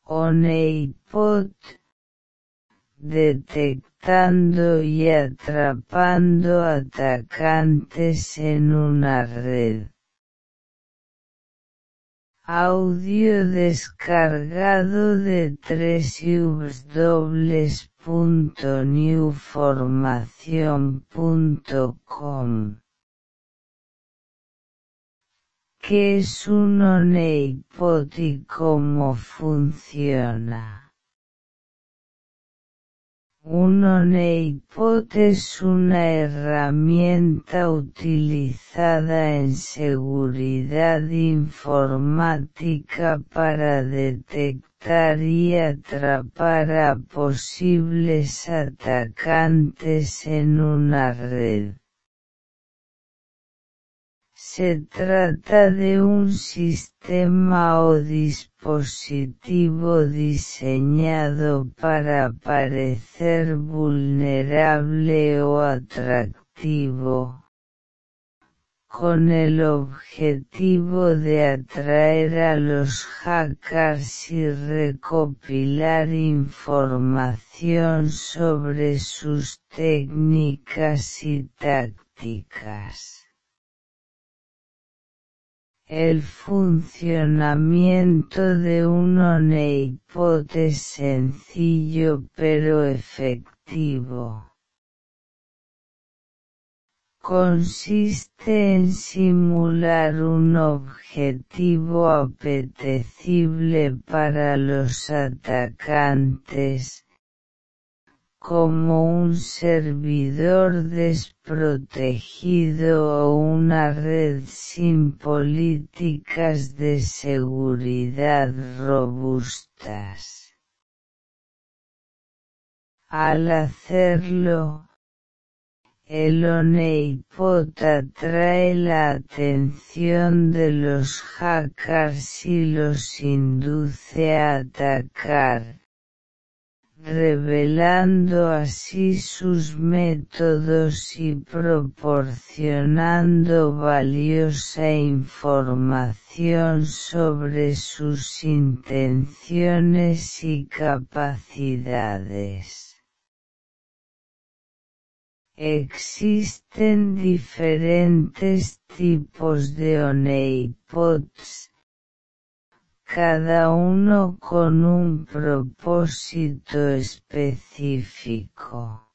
honeypot, detectando y atrapando atacantes en una red. Audio descargado de www.newformacion.com. ¿Qué es un honeypot y cómo funciona? Un honeypot es una herramienta utilizada en seguridad informática para detectar y atrapar a posibles atacantes en una red. Se trata de un sistema o dispositivo diseñado para parecer vulnerable o atractivo, con el objetivo de atraer a los hackers y recopilar información sobre sus técnicas y tácticas. El funcionamiento de un honeypot es sencillo pero efectivo. Consiste en simular un objetivo apetecible para los atacantes, como un servidor desprotegido o una red sin políticas de seguridad robustas. Al hacerlo, el honeypot atrae la atención de los hackers y los induce a atacar, revelando así sus métodos y proporcionando valiosa información sobre sus intenciones y capacidades. Existen diferentes tipos de honeypots, cada uno con un propósito específico.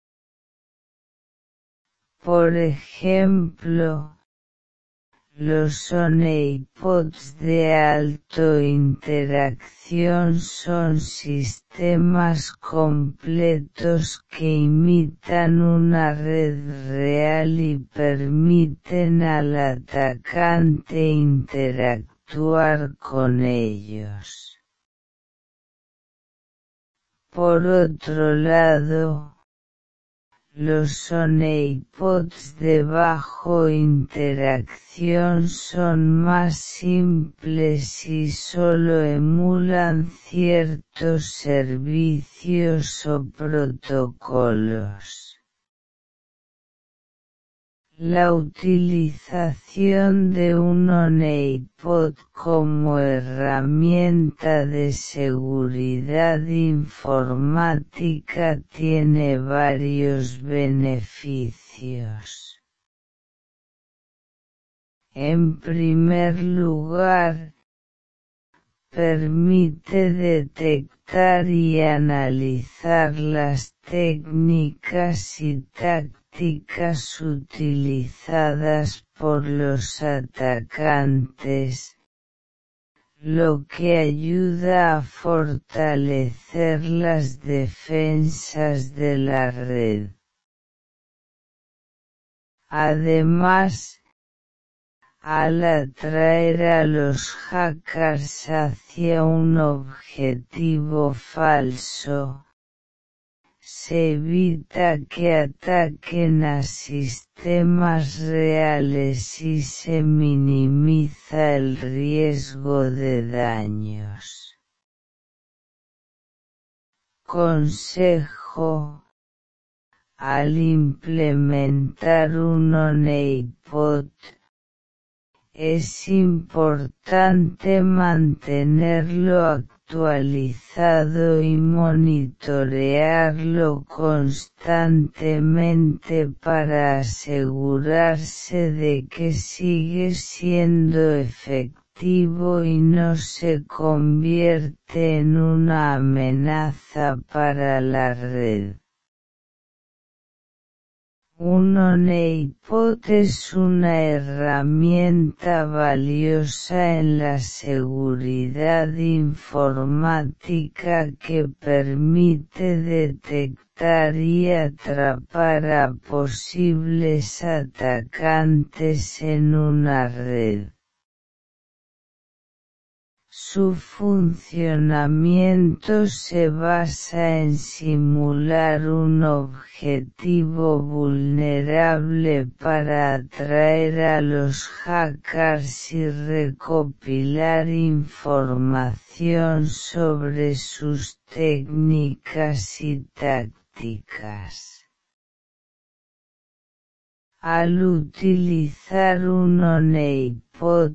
Por ejemplo, los honeypots de alto interacción son sistemas completos que imitan una red real y permiten al atacante interactuar con ellos. Por otro lado, los honeypots de bajo interacción son más simples y solo emulan ciertos servicios o protocolos. La utilización de un honeypot como herramienta de seguridad informática tiene varios beneficios. En primer lugar, permite detectar y analizar las técnicas y tácticas utilizadas por los atacantes, lo que ayuda a fortalecer las defensas de la red. Además, al atraer a los hackers hacia un objetivo falso, se evita que ataquen a sistemas reales y se minimiza el riesgo de daños. Consejo: al implementar un honeypot, Es importante mantenerlo actualizado y monitorearlo constantemente para asegurarse de que sigue siendo efectivo y no se convierte en una amenaza para la red. Un honeypot es una herramienta valiosa en la seguridad informática que permite detectar y atrapar a posibles atacantes en una red. Su funcionamiento se basa en simular un objetivo vulnerable para atraer a los hackers y recopilar información sobre sus técnicas y tácticas. Al utilizar un honeypot,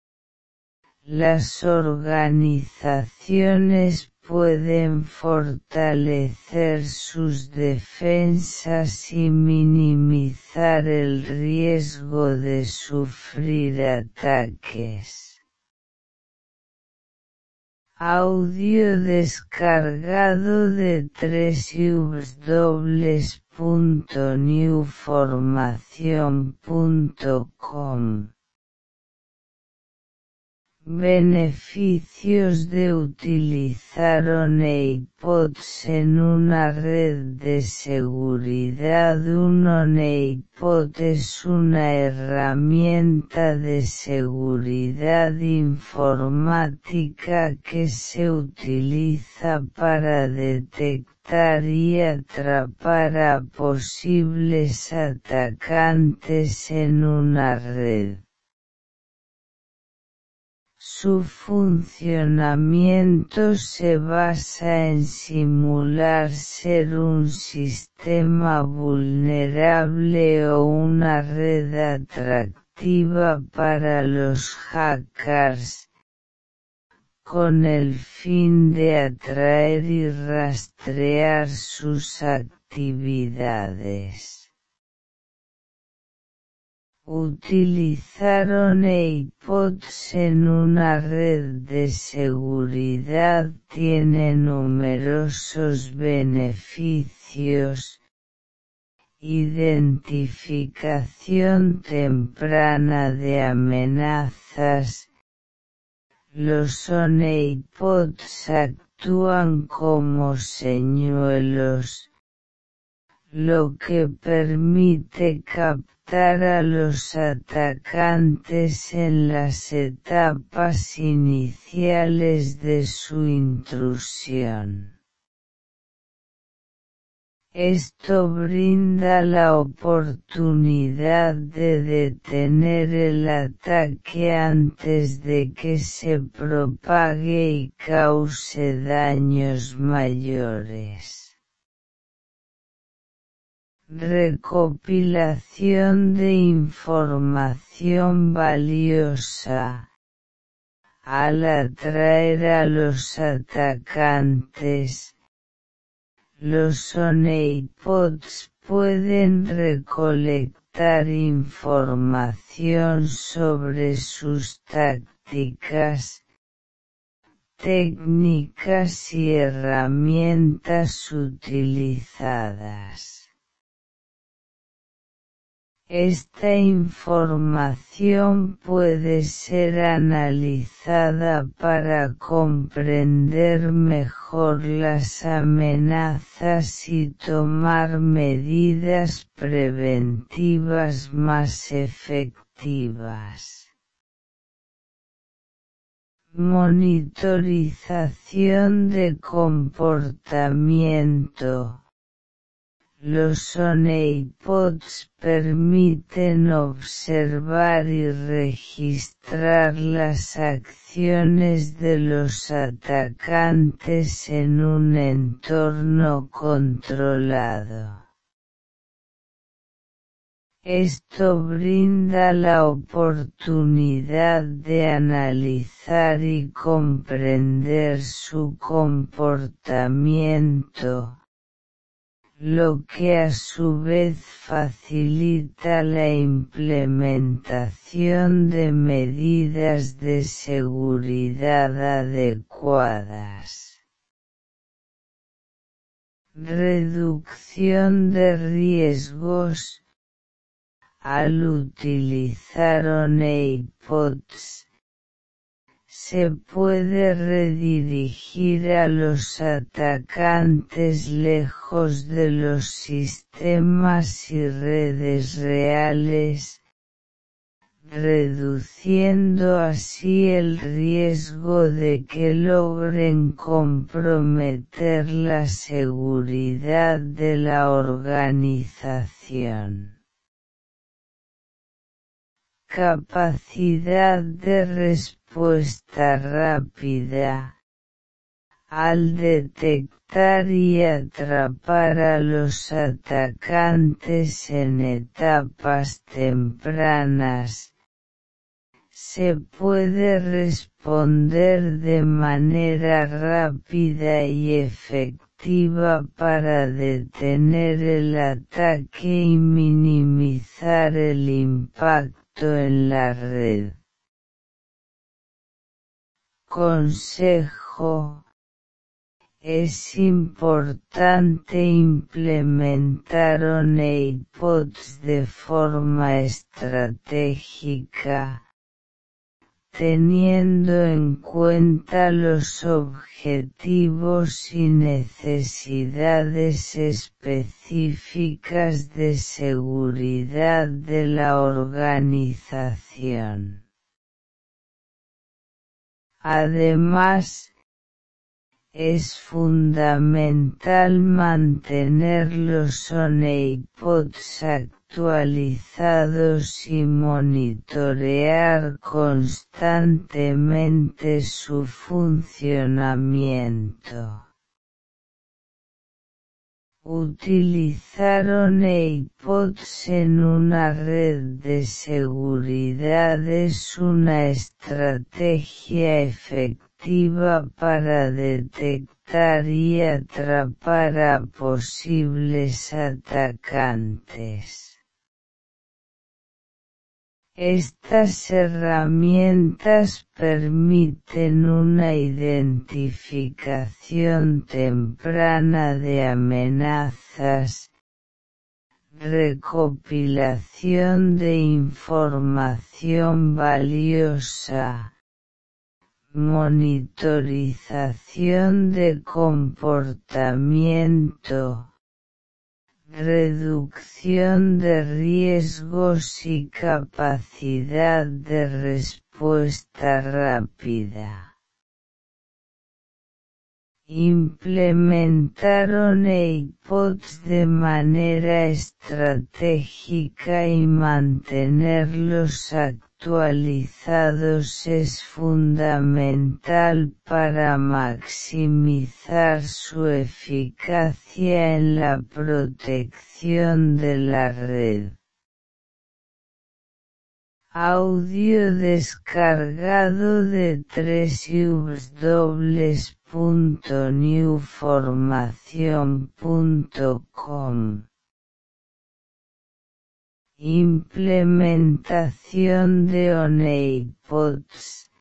las organizaciones pueden fortalecer sus defensas y minimizar el riesgo de sufrir ataques. Audio descargado de www.newformacion.com. Beneficios de utilizar honeypots en una red de seguridad. Un honeypot es una herramienta de seguridad informática que se utiliza para detectar y atrapar a posibles atacantes en una red. Su funcionamiento se basa en simular ser un sistema vulnerable o una red atractiva para los hackers, con el fin de atraer y rastrear sus actividades. Utilizar honeypots en una red de seguridad tiene numerosos beneficios. Identificación temprana de amenazas. Los honeypots actúan como señuelos, lo que permite captar a los atacantes en las etapas iniciales de su intrusión. Esto brinda la oportunidad de detener el ataque antes de que se propague y cause daños mayores. Recopilación de información valiosa. Al atraer a los atacantes, los honeypots pueden recolectar información sobre sus tácticas, técnicas y herramientas utilizadas. Esta información puede ser analizada para comprender mejor las amenazas y tomar medidas preventivas más efectivas. Monitorización de comportamiento. Los honeypots permiten observar y registrar las acciones de los atacantes en un entorno controlado. Esto brinda la oportunidad de analizar y comprender su comportamiento, lo que a su vez facilita la implementación de medidas de seguridad adecuadas. Reducción de riesgos. Al utilizar honeypots, se puede redirigir a los atacantes lejos de los sistemas y redes reales, reduciendo así el riesgo de que logren comprometer la seguridad de la organización. Capacidad de respuesta rápida. Al detectar y atrapar a los atacantes en etapas tempranas, se puede responder de manera rápida y efectiva para detener el ataque y minimizar el impacto en la red. Consejo: es importante implementar honeypots de forma estratégica, teniendo en cuenta los objetivos y necesidades específicas de seguridad de la organización. Además, es fundamental mantener los honeypots actualizados y monitorear constantemente su funcionamiento. Utilizar honeypots en una red de seguridad es una estrategia efectiva para detectar y atrapar a posibles atacantes. Estas herramientas permiten una identificación temprana de amenazas, recopilación de información valiosa, monitorización de comportamiento, reducción de riesgos y capacidad de respuesta rápida. Implementar honeypots de manera estratégica y mantenerlos actualizados es fundamental para maximizar su eficacia en la protección de la red. Audio descargado de www.newformacion.com. Implementación de honeypots.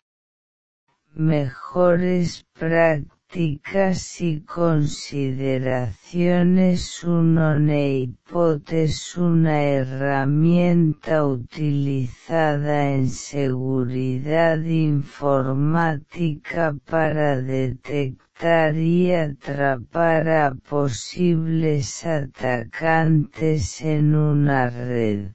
Mejores prácticas y consideraciones. Un honeypot es una herramienta utilizada en seguridad informática para detectar y atrapar a posibles atacantes en una red.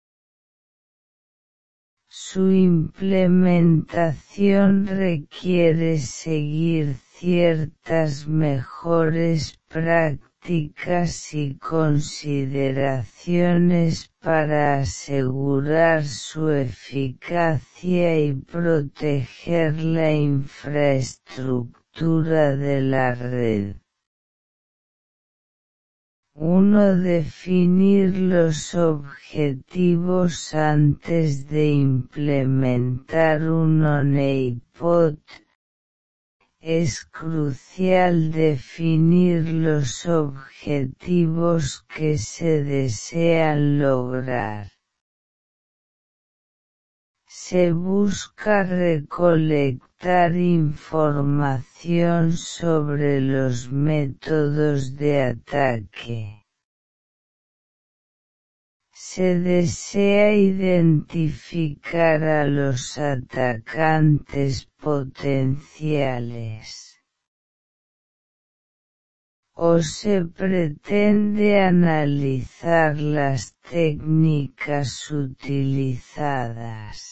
Su implementación requiere seguir ciertas mejores prácticas y consideraciones para asegurar su eficacia y proteger la infraestructura de la red. 1. Definir los objetivos antes de implementar un honeypot. Es crucial definir los objetivos que se desean lograr. Se busca recolectar información sobre los métodos de ataque. Se desea identificar a los atacantes potenciales. O se pretende analizar las técnicas utilizadas.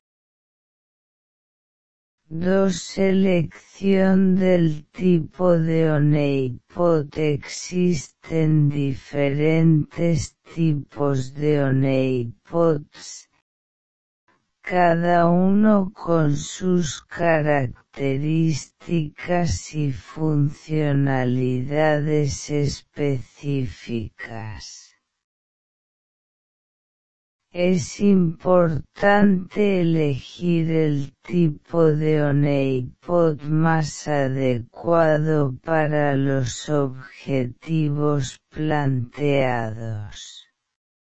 2. Selección del tipo de honeypot. Existen diferentes tipos de honeypots, cada uno con sus características y funcionalidades específicas. Es importante elegir el tipo de honeypot más adecuado para los objetivos planteados.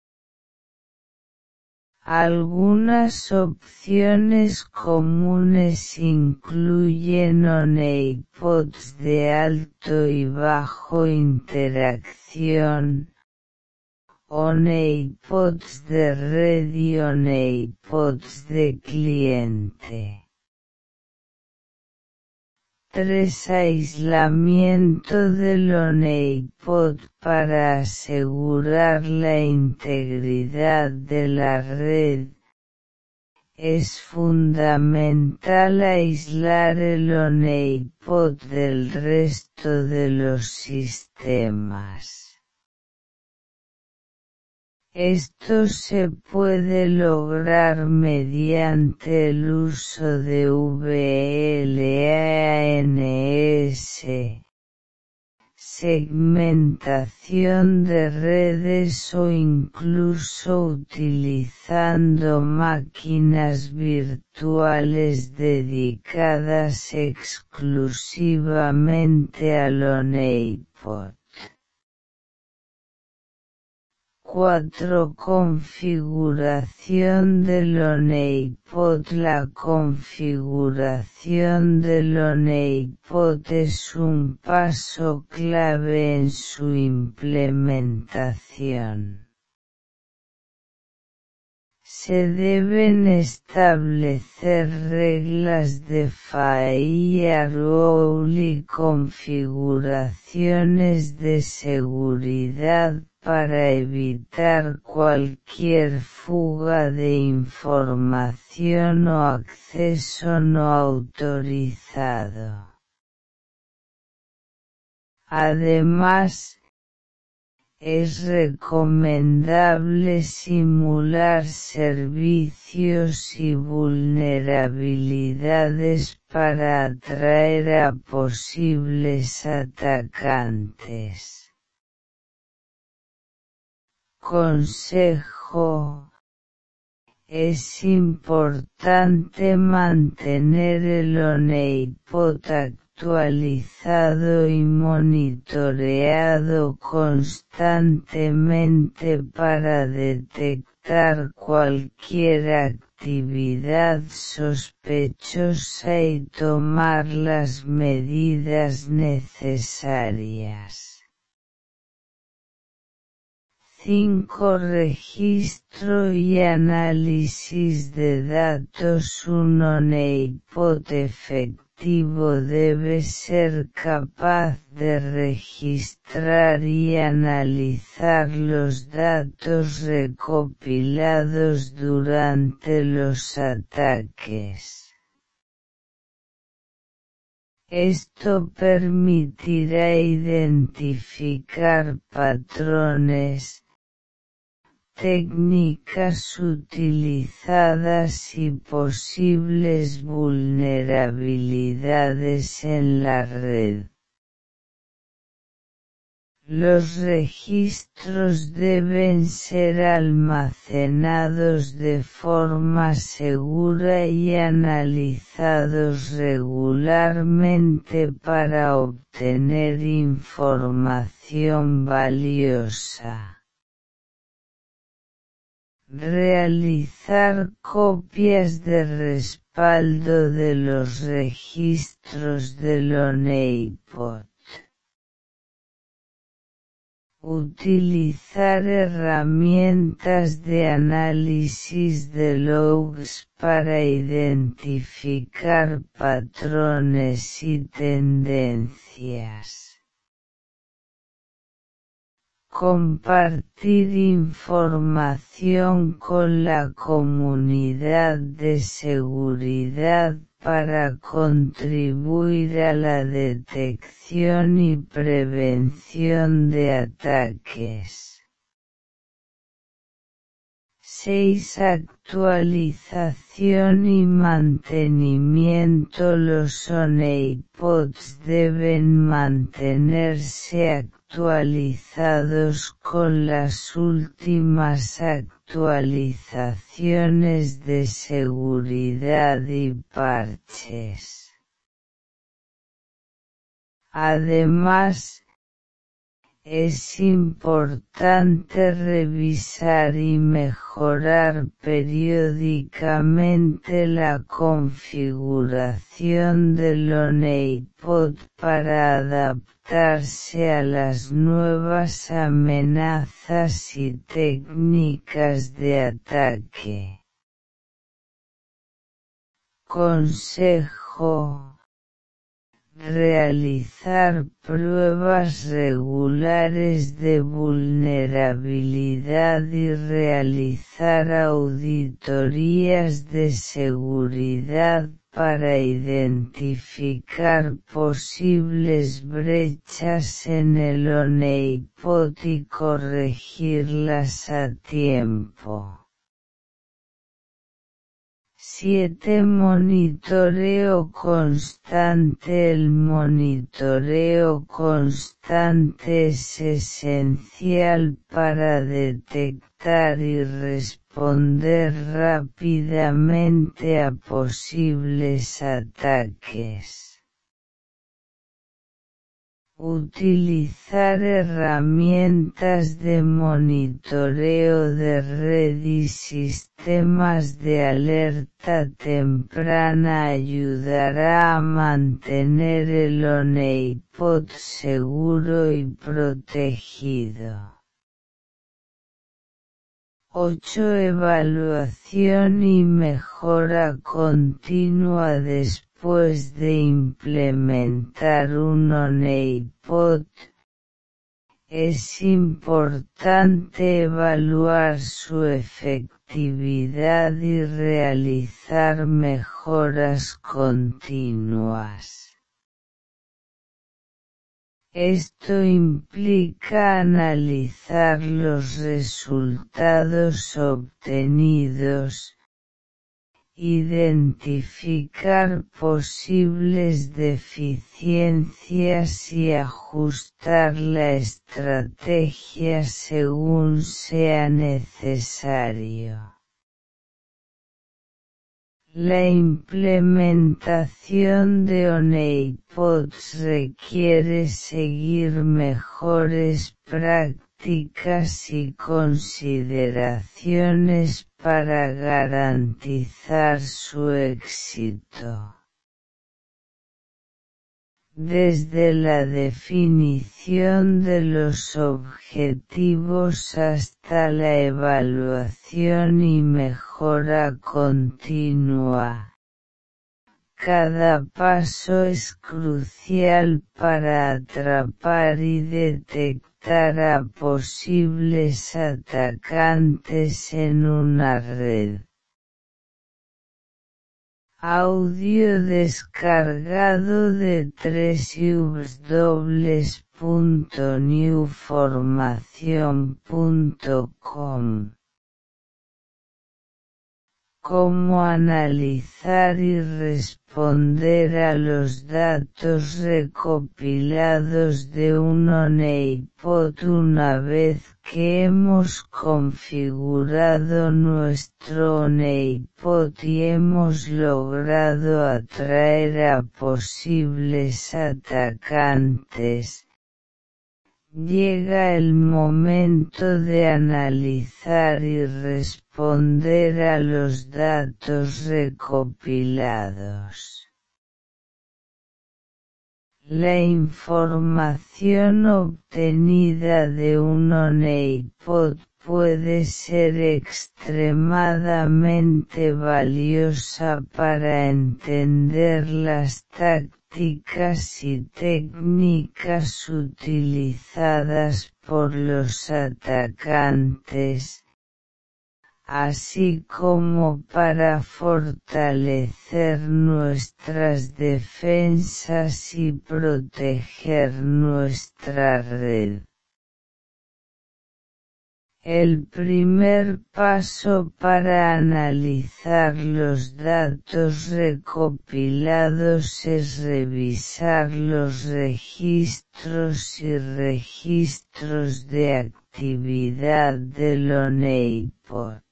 Algunas opciones comunes incluyen honeypots de alto y bajo interacción, honeypots de red y honeypots de cliente. 3. Aislamiento del honeypot. Para asegurar la integridad de la red, es fundamental aislar el honeypot del resto de los sistemas. Esto se puede lograr mediante el uso de VLANs, segmentación de redes o incluso utilizando máquinas virtuales dedicadas exclusivamente al honeypot. 4. Configuración del honeypot. La configuración del honeypot es un paso clave en su implementación. Se deben establecer reglas de firewall y configuraciones de seguridad para evitar cualquier fuga de información o acceso no autorizado. Además, es recomendable simular servicios y vulnerabilidades para atraer a posibles atacantes. Consejo: es importante mantener el honeypot actualizado y monitoreado constantemente para detectar cualquier actividad sospechosa y tomar las medidas necesarias. 5. Registro y análisis de datos. Un honeypot efectivo debe ser capaz de registrar y analizar los datos recopilados durante los ataques. Esto permitirá identificar patrones, técnicas utilizadas y posibles vulnerabilidades en la red. Los registros deben ser almacenados de forma segura y analizados regularmente para obtener información valiosa. Realizar copias de respaldo de los registros del honeypot. Utilizar herramientas de análisis de logs para identificar patrones y tendencias. Compartir información con la comunidad de seguridad para contribuir a la detección y prevención de ataques. 6. Actualización y mantenimiento. Los honeypots deben mantenerse actualizados con las últimas actualizaciones de seguridad y parches. Además, es importante revisar y mejorar periódicamente la configuración del honeypot para adaptarse a las nuevas amenazas y técnicas de ataque. Consejo: realizar pruebas regulares de vulnerabilidad y realizar auditorías de seguridad para identificar posibles brechas en el honeypot y corregirlas a tiempo. 7. Monitoreo constante. El monitoreo constante es esencial para detectar y responder rápidamente a posibles ataques. Utilizar herramientas de monitoreo de red y sistemas de alerta temprana ayudará a mantener el honeypot seguro y protegido. 8. Evaluación y mejora continua. Después de implementar un honeypot, es importante evaluar su efectividad y realizar mejoras continuas. Esto implica analizar los resultados obtenidos, identificar posibles deficiencias y ajustar la estrategia según sea necesario. La implementación de honeypots requiere seguir mejores prácticas y consideraciones para garantizar su éxito. Desde la definición de los objetivos hasta la evaluación y mejora continua, cada paso es crucial para atrapar y detectar a posibles atacantes en una red. Audio descargado de www.newformacion.com cómo analizar y responder a los datos recopilados de un honeypot una vez que hemos configurado nuestro honeypot y hemos logrado atraer a posibles atacantes. Llega el momento de analizar y responder a los datos recopilados. La información obtenida de un honeypot puede ser extremadamente valiosa para entender las tácticas y técnicas utilizadas por los atacantes, así como para fortalecer nuestras defensas y proteger nuestra red. El primer paso para analizar los datos recopilados es revisar los registros y registros de actividad del honeypot.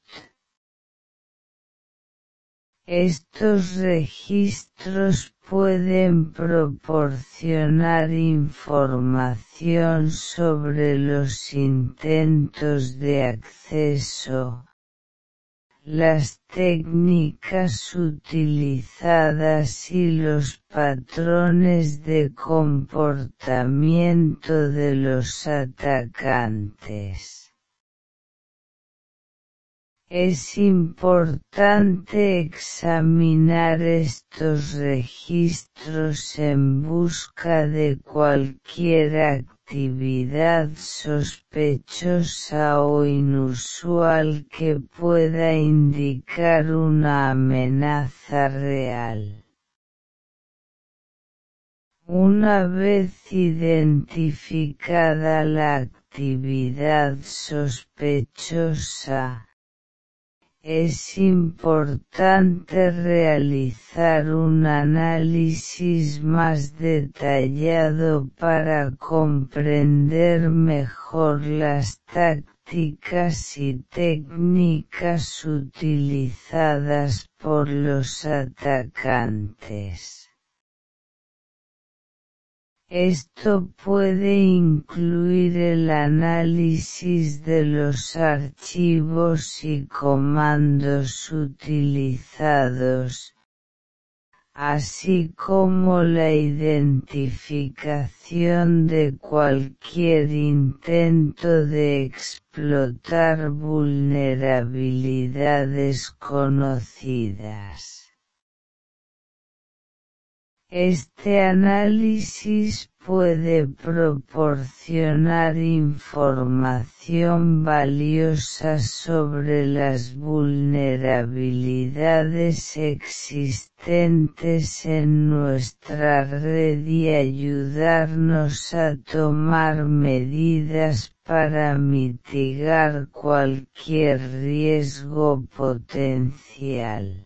Estos registros pueden proporcionar información sobre los intentos de acceso, las técnicas utilizadas y los patrones de comportamiento de los atacantes. Es importante examinar estos registros en busca de cualquier actividad sospechosa o inusual que pueda indicar una amenaza real. Una vez identificada la actividad sospechosa, es importante realizar un análisis más detallado para comprender mejor las tácticas y técnicas utilizadas por los atacantes. Esto puede incluir el análisis de los archivos y comandos utilizados, así como la identificación de cualquier intento de explotar vulnerabilidades conocidas. Este análisis puede proporcionar información valiosa sobre las vulnerabilidades existentes en nuestra red y ayudarnos a tomar medidas para mitigar cualquier riesgo potencial.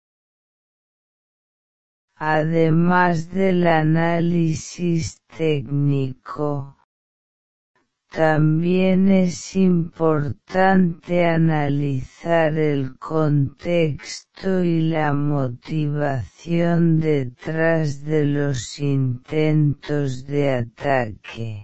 Además del análisis técnico, también es importante analizar el contexto y la motivación detrás de los intentos de ataque.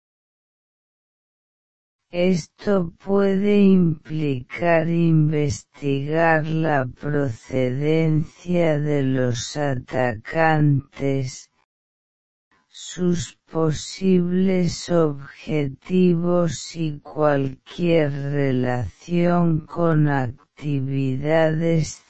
Esto puede implicar investigar la procedencia de los atacantes, sus posibles objetivos y cualquier relación con actividades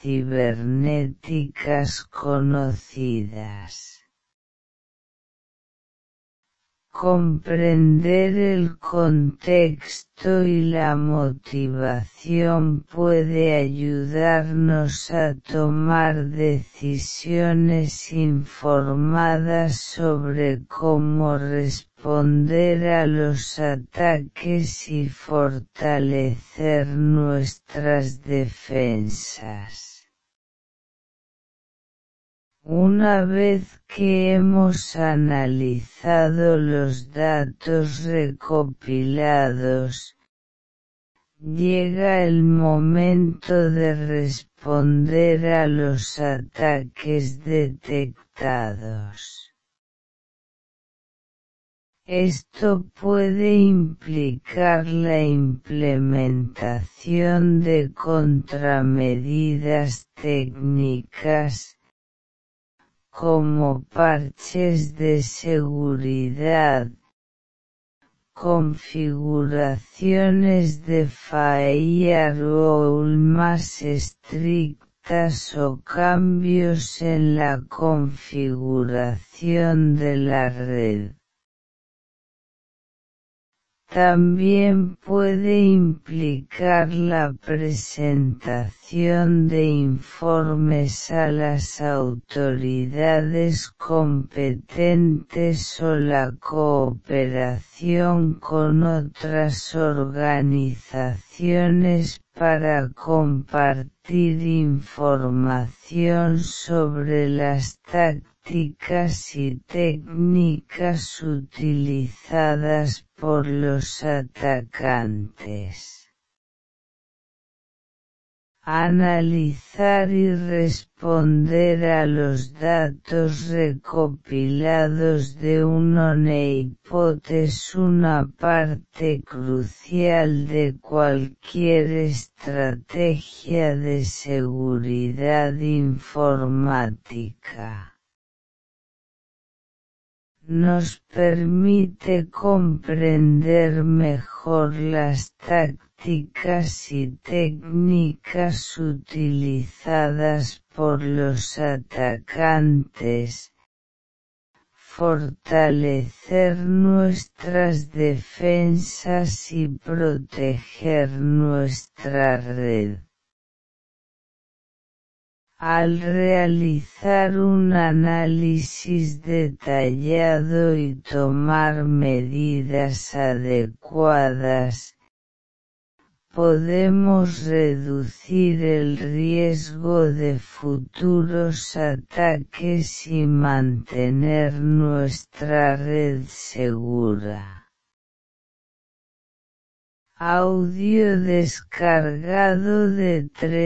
cibernéticas conocidas. Comprender el contexto y la motivación puede ayudarnos a tomar decisiones informadas sobre cómo responder a los ataques y fortalecer nuestras defensas. Una vez que hemos analizado los datos recopilados, llega el momento de responder a los ataques detectados. Esto puede implicar la implementación de contramedidas técnicas, como parches de seguridad, configuraciones de firewall más estrictas o cambios en la configuración de la red. También puede implicar la presentación de informes a las autoridades competentes o la cooperación con otras organizaciones para compartir información sobre las tácticas y técnicas utilizadas por los atacantes. Analizar y responder a los datos recopilados de un honeypot es una parte crucial de cualquier estrategia de seguridad informática. Nos permite comprender mejor las tácticas y técnicas utilizadas por los atacantes, fortalecer nuestras defensas y proteger nuestra red. Al realizar un análisis detallado y tomar medidas adecuadas, podemos reducir el riesgo de futuros ataques y mantener nuestra red segura. Audio descargado de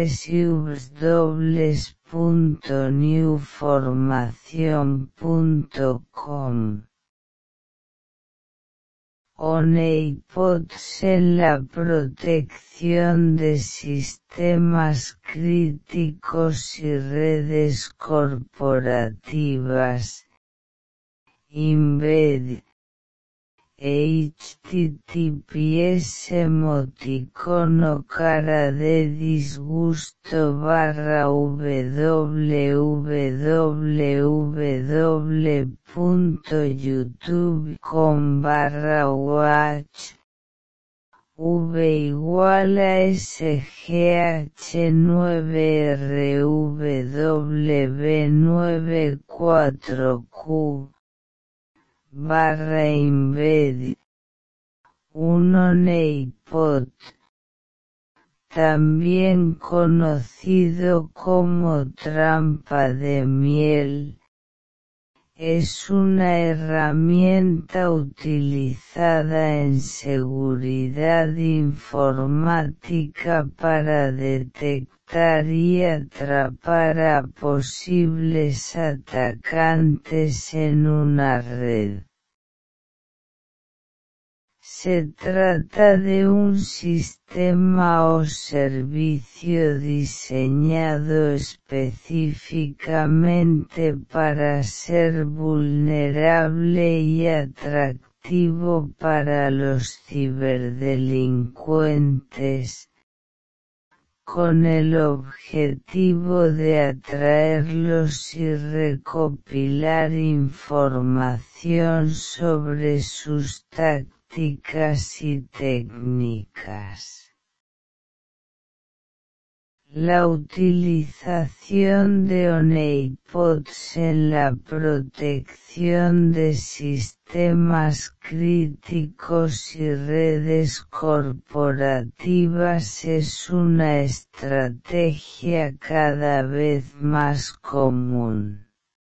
www.newformacion.com. Honeypots en la protección de sistemas críticos y redes corporativas. Embed https emoticono cara de disgusto www.youtube.com/watch v=SGH9RW94Q embed, un honeypot, también conocido como trampa de miel, es una herramienta utilizada en seguridad informática para detectar y atrapar a posibles atacantes en una red. Se trata de un sistema o servicio diseñado específicamente para ser vulnerable y atractivo para los ciberdelincuentes, con el objetivo de atraerlos y recopilar información sobre sus tácticas y técnicas. La utilización de honeypots en la protección de sistemas críticos y redes corporativas es una estrategia cada vez más común.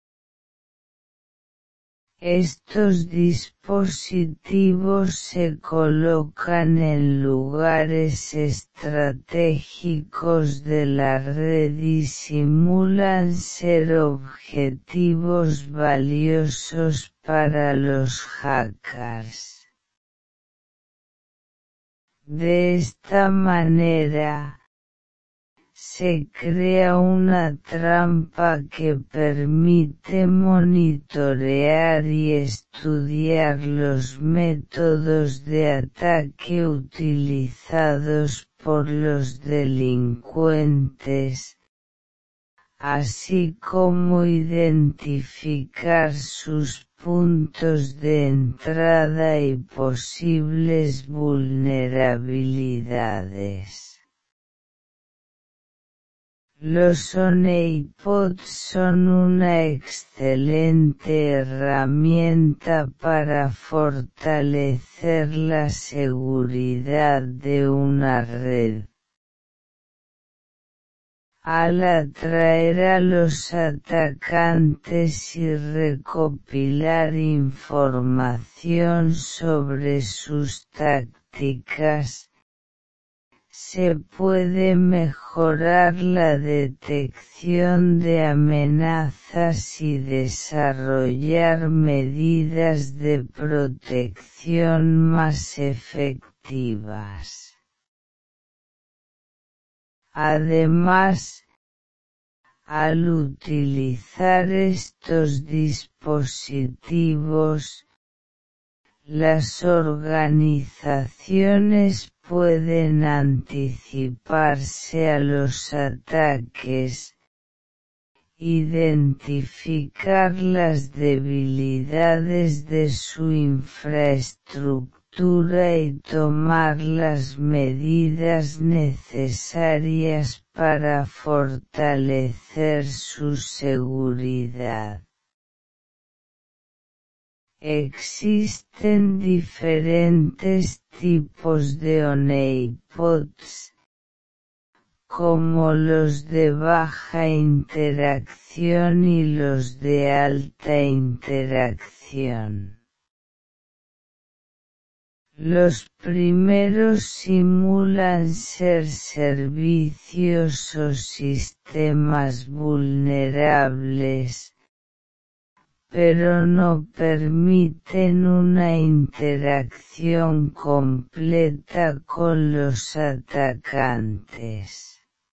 Estos dispositivos se colocan en lugares estratégicos de la red y simulan ser objetivos valiosos para los hackers. De esta manera, se crea una trampa que permite monitorear y estudiar los métodos de ataque utilizados por los delincuentes, así como identificar sus puntos de entrada y posibles vulnerabilidades. Los honeypots son una excelente herramienta para fortalecer la seguridad de una red. Al atraer a los atacantes y recopilar información sobre sus tácticas, se puede mejorar la detección de amenazas y desarrollar medidas de protección más efectivas. Además, al utilizar estos dispositivos, las organizaciones pueden anticiparse a los ataques, identificar las debilidades de su infraestructura y tomar las medidas necesarias para fortalecer su seguridad. Existen diferentes tipos de honeypots, como los de baja interacción y los de alta interacción. Los primeros simulan ser servicios o sistemas vulnerables, pero no permiten una interacción completa con los atacantes.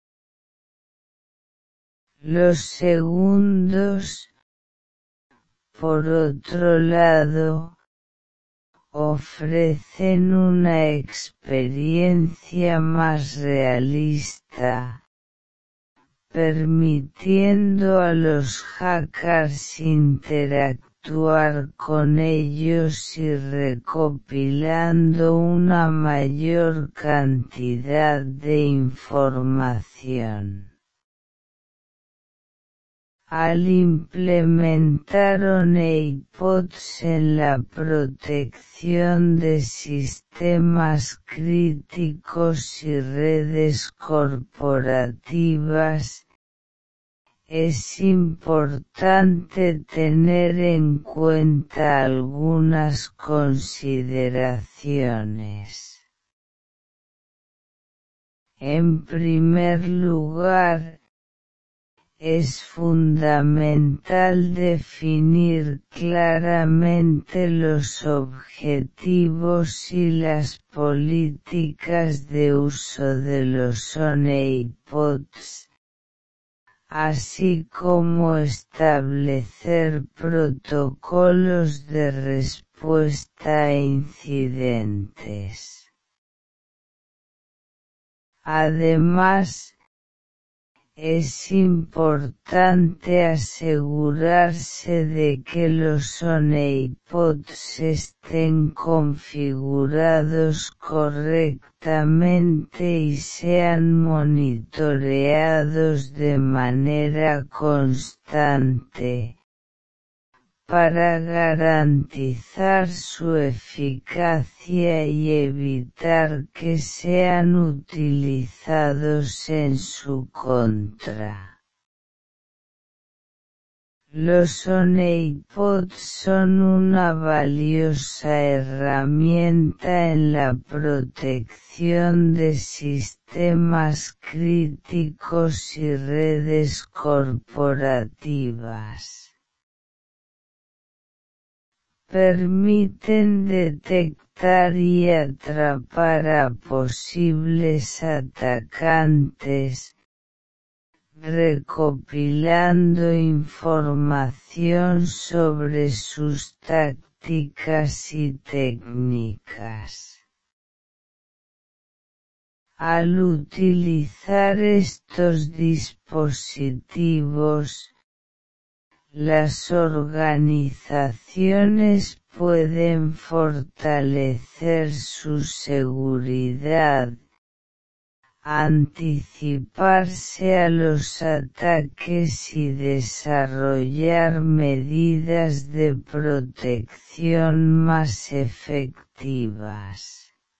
Los segundos, por otro lado, ofrecen una experiencia más realista, permitiendo a los hackers interactuar con ellos y recopilando una mayor cantidad de información. Al implementar honeypots en la protección de sistemas críticos y redes corporativas, es importante tener en cuenta algunas consideraciones. En primer lugar, es fundamental definir claramente los objetivos y las políticas de uso de los honeypots, así como establecer protocolos de respuesta a incidentes. Además, es importante asegurarse de que los honeypots estén configurados correctamente y sean monitoreados de manera constante, para garantizar su eficacia y evitar que sean utilizados en su contra. Los honeypots son una valiosa herramienta en la protección de sistemas críticos y redes corporativas. Permiten detectar y atrapar a posibles atacantes, recopilando información sobre sus tácticas y técnicas. Al utilizar estos dispositivos, las organizaciones pueden fortalecer su seguridad, anticiparse a los ataques y desarrollar medidas de protección más efectivas.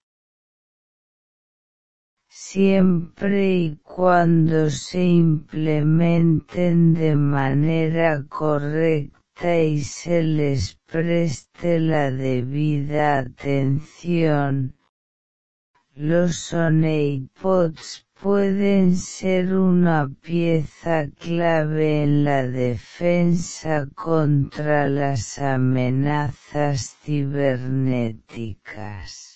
Siempre y cuando se implementen de manera correcta y se les preste la debida atención, los honeypots pueden ser una pieza clave en la defensa contra las amenazas cibernéticas.